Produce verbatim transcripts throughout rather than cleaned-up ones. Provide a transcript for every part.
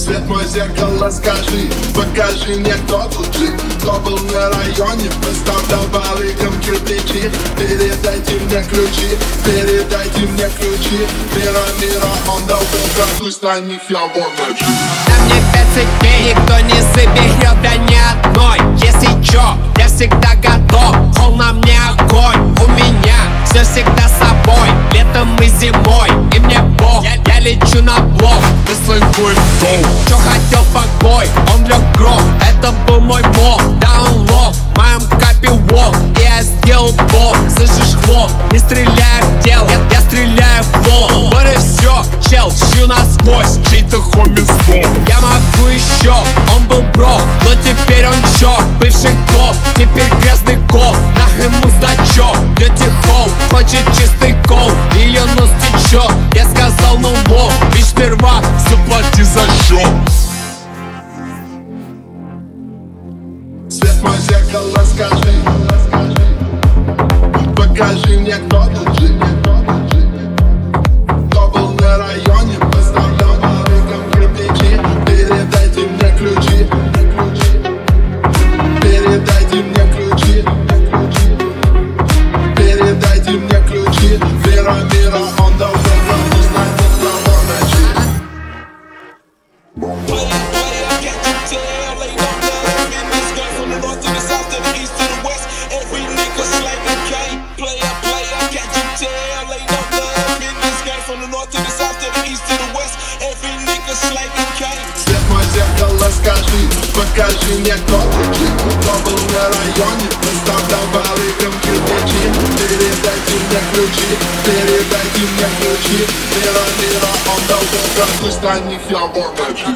Свет, мой зеркало, скажи, покажи мне, кто тут жив. Кто был на районе, поставлял барыгам кирпичи. Передайте мне ключи, передайте мне ключи. Мира, мира, он дал пусть на них я ворначу. На мне пять дней, никто не заберет, да ни одной. Если чё, я всегда готов, холл на мне огонь. У меня все всегда с собой, летом и зимой. И мне бог, я, я лечу на блок. Ты свой дом. Чё хотел покой, он лег гром. Это был мой мог, даунлог в моем капе walk. И я сделал бол, слышишь хлоп. Не стреляю в тело, я, я стреляю в пол. Вот и все, чел, щу насквозь. Чей-то хоми снова. Я могу еще, он был брок, но теперь он чок. Бывший коп, теперь грязный коп. Нах ему значок, Dirty Hole хочет чистый кол. Ее нос течет, я сказал ну лов. Ведь сперва заплати за счет. Свет, мой зеркало, скажи, покажи мне, кто тут жив. Кто был на районе, поставлял барыгам кирпичи. Передайте мне ключи, передайте мне ключи, передайте мне ключи. Мира, мира, он дал добро, знать на ворначи. Свет, мой зеркало, скажи, покажи мне, кто тут жив. Кто был на районе, поставлял барыгам кирпичи. Передайте мне ключи, передайте мне ключи. Мира, мира, он дал добро, пусть на них я ворначу.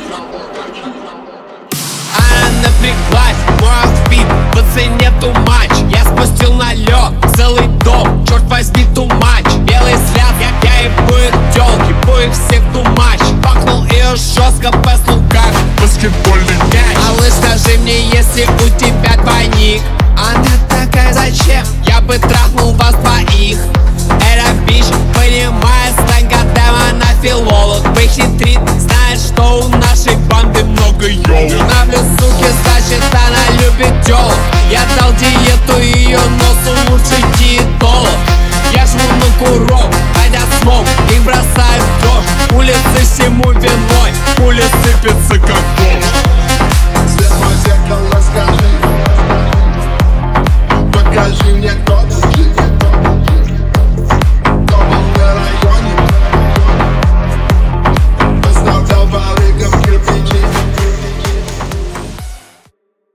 Она напряглась, мой аутфит по цене too much. Я спустил на лед целый дом, черт возьми too much. Белый взгляд, я, я и будет тёлки, будет всех too much. Пахнул ее жестко по слугах, баскетбольный мяч. малыш, скажи мне, если у тебя двойник. Она такая, зачем? Я бы трахнул вас двоих. Эра бич, понимает сленг, когда она филолог. Похитрит, знает, что у нашей банды много йоу. Нравлю суки, значит она любит тёлок. Я дал диету ее носу лучше